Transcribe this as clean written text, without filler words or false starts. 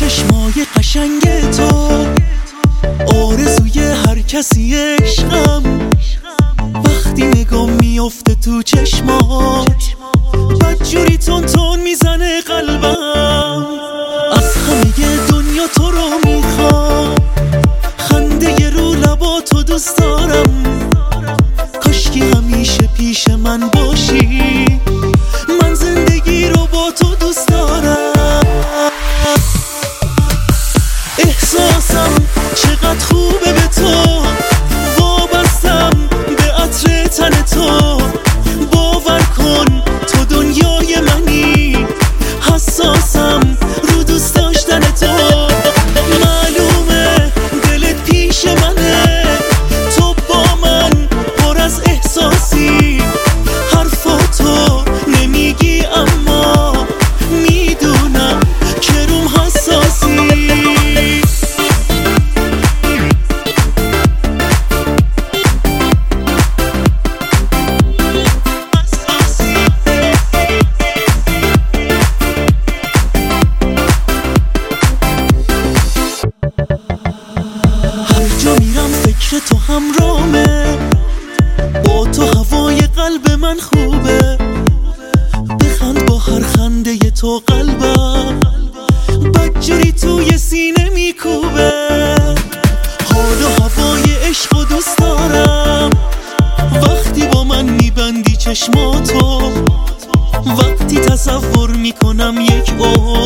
چشمای قشنگ تو آرزوی هر کسی عشقم، وقتی نگاه میافته تو چشمات بدجوری تون تون میزنه قلبم. از همه دنیا تو رو میخوام، خنده رو لباتو دوست دارم، کاشکی همیشه پیش من باشی، من زندگی رو با تو دوست دارم. احساسم چقدر خوبه به تو، وابستم به عطر تن تو، باور کن تو دنیای منی، حساسم رو دوست داشتن تو. معلومه دلت پیش منه، تو با من پر از احساسی، حرفاتو نمیگی اما میدونم که روم حساسی. هر جا میرم فکر تو همرامه، با تو هوای قلب من خوبه، بخند با هر خنده تو قلبم بدجوری توی سینه میکوبه. حال و هوای عشق و دوست دارم، وقتی با من میبندی چشماتو، وقتی تصور میکنم یک